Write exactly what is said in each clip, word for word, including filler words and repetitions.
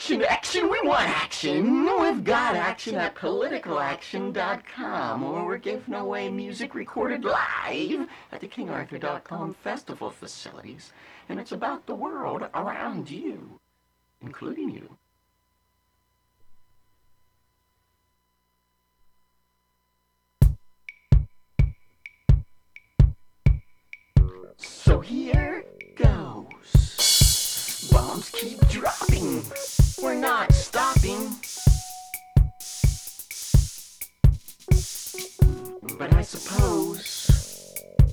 Action, action, we want action. We've got action at political action dot com, where we're giving away music recorded live at the king arthur dot com festival facilities. And it's about the world around you, including you. So here goes. Bombs keep dropping. We're not stopping. But I suppose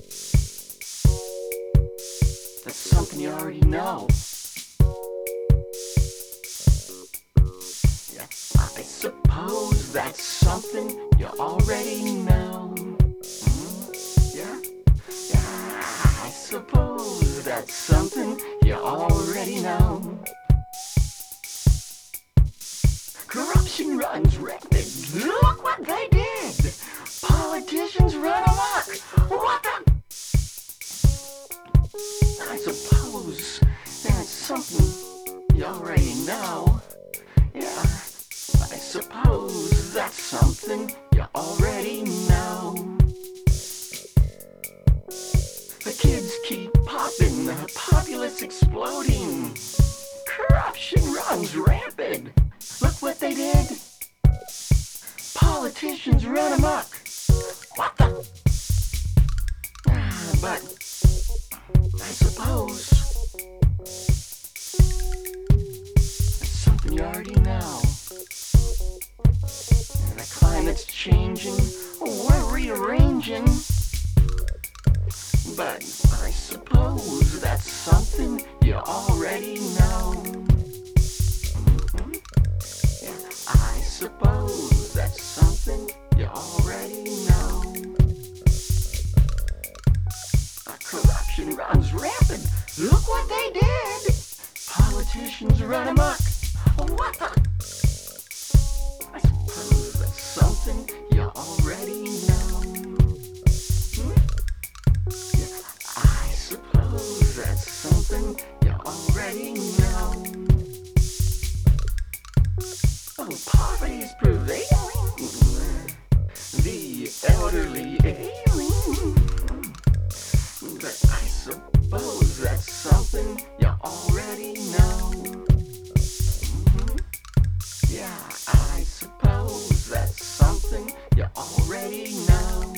that's something you already know. Yeah, I suppose that's something you already know. Mm, yeah, yeah, I suppose that's something you already know. Corruption runs rampant. Look what they did. Politicians run amok. What the? I suppose that's something you already know. Yeah, I suppose that's something you already know. The kids keep popping, the populace exploding. Corruption runs rampant. Look what they did. Politicians run amok. What the? Ah, but I suppose that's something you already know. And the climate's changing, we're rearranging. But I suppose that's something you already know. I suppose that's something you already know. Uh, corruption runs rampant. Look what they did. Politicians run amok. What the? I suppose that's something you already know. Hmm? Yeah, I suppose that's something you already know. Oh, poverty's prevailing, the elderly ailing. But I suppose that's something you already know. Mm-hmm. Yeah, I suppose that's something you already know.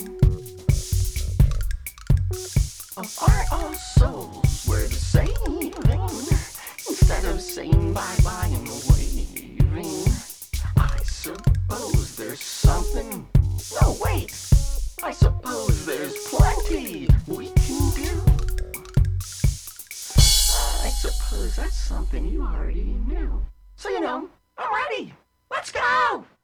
Oh, aren't all souls worth saving? Instead of saying bye-bye and waving, I suppose there's something. No, wait. I suppose there's plenty we can do. I suppose that's something you already knew. So, you know, I'm ready. Let's go.